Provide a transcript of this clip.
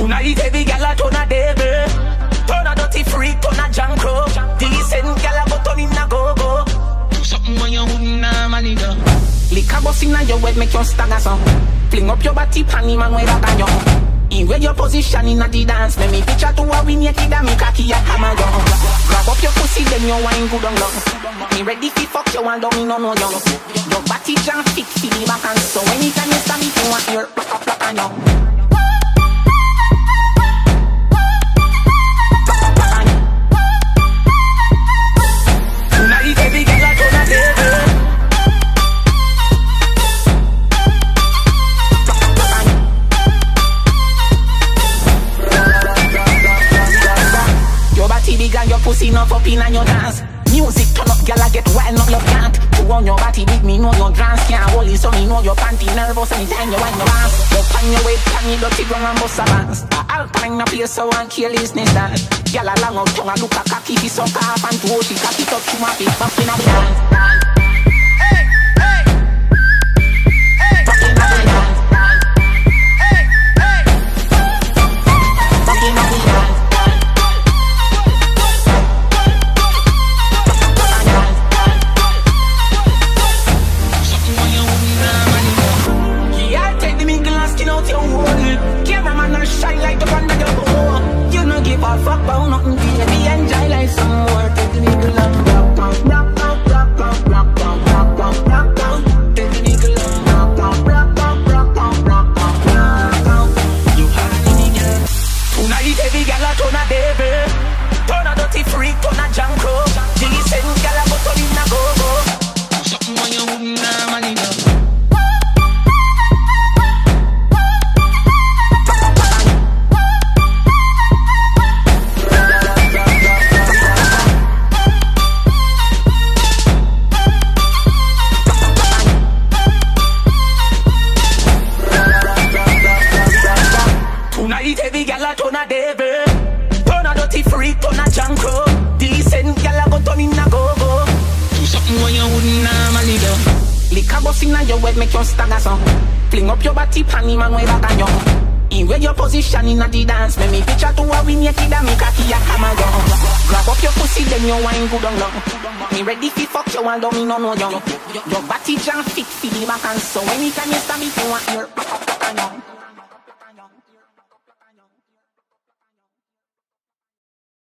Tonight every gal a turn a devil, turn a dirty freak, turn a jankro. Decent gal a go turn in a go-go. Do something when you wouldn't normally do. Lick a bus inna your head, make you stagger some. Fling up your body, panty man, way back on you. In where your position inna the dance, make me picture to a win, you kid and me cocky a hammer down. Grab up your pussy, then you wine good on long. Me ready fi fuck you and don't me no know you. Your body jam fit fi the back and so anytime you stand it, you want your rock up on you. Tonight every girl a turn a devil. Your body big and your pussy not up in and your dance. Music turn up, gyal a get wild, not love can't. You want your body big, me know your dance can't hold it, so me know your panty nervous anytime you wind your ass. You pan your weight, pan your dirty ground and bust a bounce. Alpine a place so one carelessness that. Gyal a long out tongue a look a cocky, fi suck off and to she cocky touch to my feet, back in a dance. Hey, hey, hey, back in a dance. Hey, hey, back in a dance. Shine like the one that you go. You no give a fuck about nothing, baby. Enjoy life some more. Take the nigga long, rock, rock, rock, rock, rock, rock, rock, rock, rock, rock, rock. Take the nigga long, rock, rock, rock, rock, rock, rock, rock, rock, rock. You are the nigga. Tonight every gal a turn a devil, turn a dirty freak, turn a jankro. Decent gal a go turn in a go-go. Something when you wouldn't normally do. Tonight every gal a turn a devil, turn a dirty freak, turn a jankro. Decent gal a go turn in a go-go. Do something when you wouldn't normally do. Lick a bus inna your head, make you stagger some. Fling up your body, panty man, way back on you. In where your position inna the dance, make me picture to a win, you kid and me cocky a hammer down. Grab up your pussy, then you wine good on long. Me ready fi fuck you and don't me no know you. Your body jam fit fi the back and so anytime you stand it, you want your back up on you.